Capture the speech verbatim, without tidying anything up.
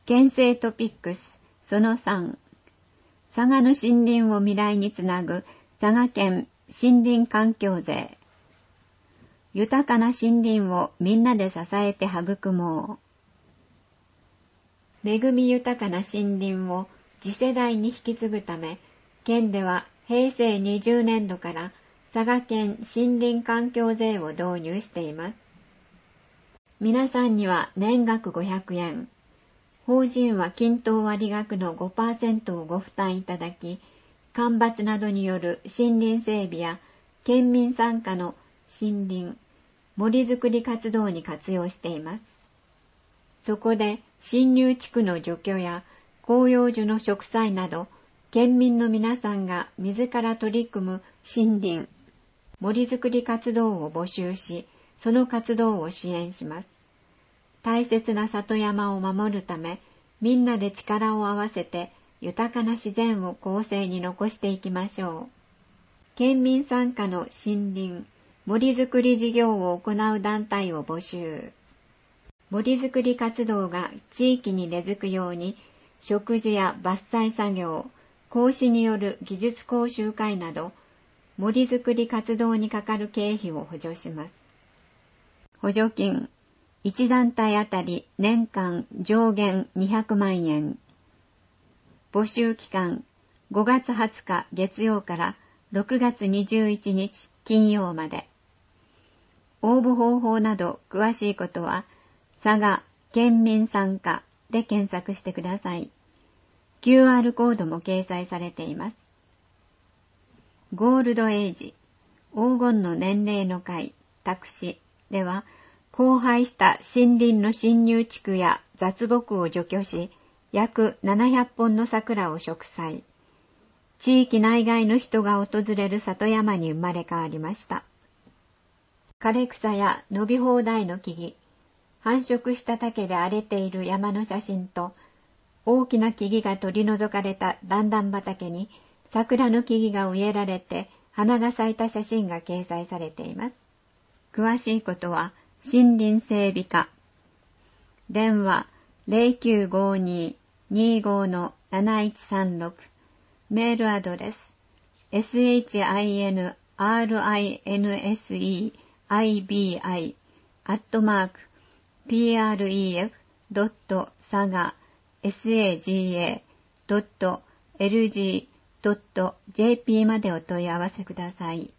県政トピックスそのさん、佐賀の森林を未来につなぐ佐賀県森林環境税。豊かな森林をみんなで支えて育もう。恵み豊かな森林を次世代に引き継ぐため、県ではへいせいにじゅうねんどから佐賀県森林環境税を導入しています。皆さんには年額ごひゃくえん、法人は均等割額の ごパーセント をご負担いただき、間伐などによる森林整備や県民参加の森林、森づくり活動に活用しています。そこで新入地区の除去や広葉樹の植栽など、県民の皆さんが自ら取り組む森林、森づくり活動を募集し、その活動を支援します。大切な里山を守るため、みんなで力を合わせて豊かな自然を後世に残していきましょう。県民参加の森林、森づくり事業を行う団体を募集。森づくり活動が地域に根付くように、植樹や伐採作業、講師による技術講習会など、森づくり活動にかかる経費を補助します。補助金、いち団体あたり年間上限にひゃくまんえん。募集期間、ごがつはつか月曜からろくがつにじゅういちにち金曜まで。応募方法など詳しいことは、佐賀県民参加で検索してください。キューアール コードも掲載されています。ゴールドエイジ、黄金の年齢の会、宅市では、荒廃した森林の侵入地区や雑木を除去し、約ななひゃっぽんの桜を植栽。地域内外の人が訪れる里山に生まれ変わりました。枯れ草や伸び放題の木々、繁殖した竹で荒れている山の写真と、大きな木々が取り除かれた段々畑に桜の木々が植えられて花が咲いた写真が掲載されています。詳しいことは森林整備課。電話 ゼロきゅうごに にご なないちさんろく。メールアドレス シンリンセイビーアットマーク ピーアールイーエフ ドット サガ サガ ドット エルジー ドット ジェーピー までお問い合わせください。